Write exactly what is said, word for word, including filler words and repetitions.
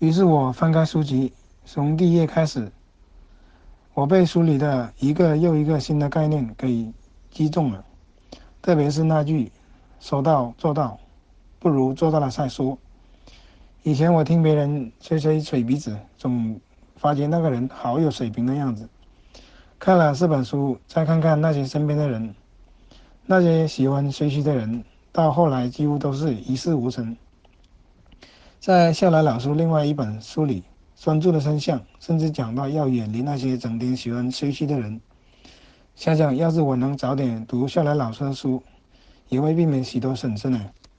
于是我翻开书籍，从第一页开始，我被书里的一个又一个新的概念给击中了，特别是那句“说到做到，不如做到了再说”。以前我听别人吹吹水鼻子，总发觉那个人好有水平的样子。看了这本书，再看看那些身边的人，那些喜欢吹嘘的人，到后来几乎都是一事无成。在笑来老师另外一本书里，专注的真相，甚至讲到要远离那些整天喜欢吹嘘的人。想想要是我能早点读笑来老师的书，也会避免许多损失呢。